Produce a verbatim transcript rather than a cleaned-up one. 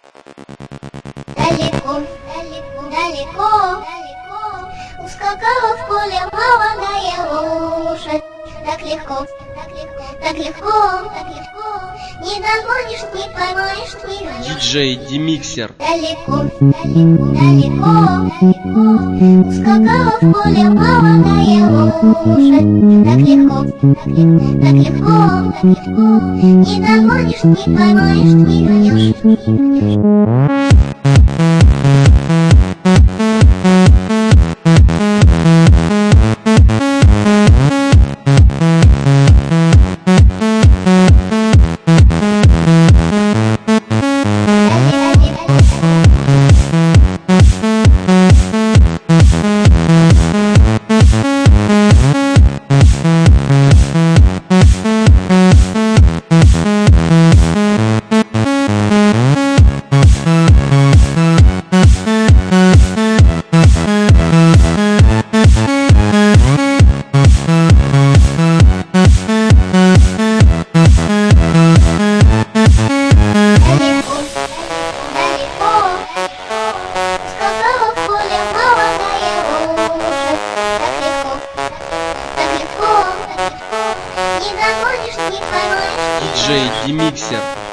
Далеко, далеко, далеко, далеко ускакала в поле молодая лошадь. Так легко, так легко, так легко, так легко, не догонишь, не поймаешь, не вернешь. Диджей Демиксер. Далеко, далеко, далеко, далеко ускакала в поле молодая лошадь. Так легко, так легко, так легко, так легко, не догонишь, не поймаешь, не вернешь. Диджей Демиксер.